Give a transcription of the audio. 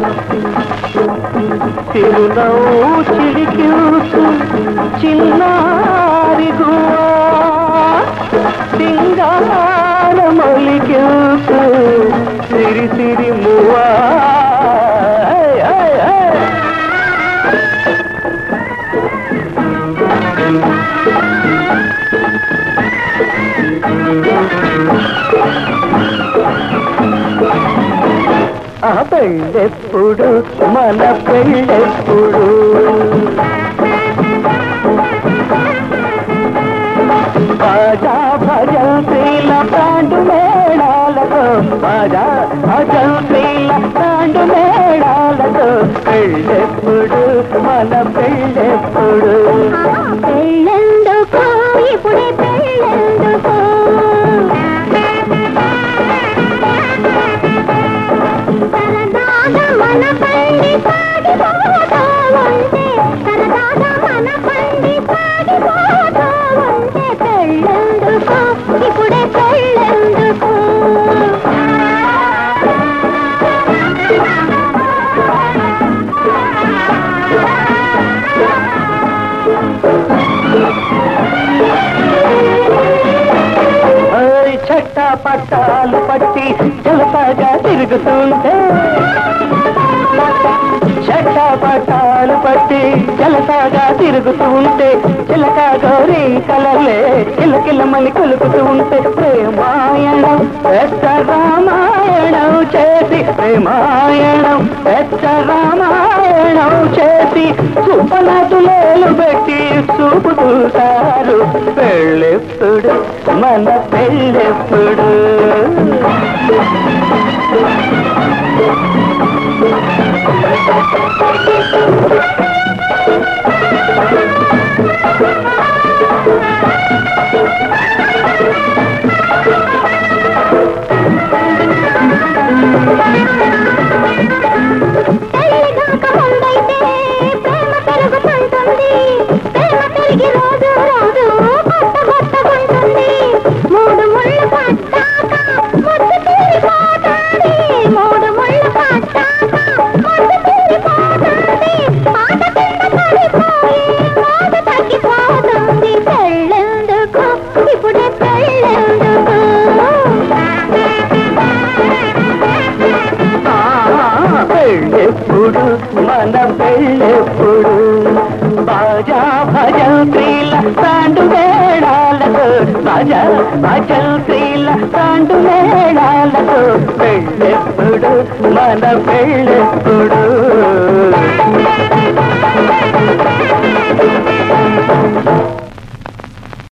చిరునవ్వు చిలికించు చిన్నారి గువ్వా సింగార మొలికించు సిరి సిరి మువ్వా ఆ పెళ్ళెప్పుడు మన పెళ్ళెప్పుడు బాజా భజంత్రీల పాండు మేళాలతో బాజా భజంత్రీల పాండు మేళాలతో పెళ్ళెప్పుడు మన పెళ్ళెప్పుడు పెళ్ళెందుకు ఇప్పుడే పెళ్ళెందుకు సరదాగా మన పండి సాగిపోతూ ఉంటే సరదాగా మన పండి సాగిపోతూ ఉంటే పెళ్ళెందుకు ఇప్పుడే పెళ్ళెందుకు చట్టా పట్టాలు పట్టి జలసాగా తిరుగుతుంటే చట్టా పట్టాలు పట్టి జలసాగా తిరుగుతూ ఉంటే చిలక గౌరీ కలలే కిలకిలమని కొలుకుతూ ఉంటే ప్రేమాయణం పెద్ద రామాయణం చేసి ప్రేమాయణం పెద్ద రామాయణం చేసి చూపనదులేలు పెట్టి చూపు చూశారు పెళ్ళెప్పుడు మన పెళ్ళెప్పుడు పెళ్ళెప్పుడు మన పెళ్ళెప్పుడు బాజా భజంత్రీల తాండు మేళాలతో బాజా భజంత్రీల తాండు మేళాలతో పెళ్ళెప్పుడు మన పెళ్ళెప్పుడు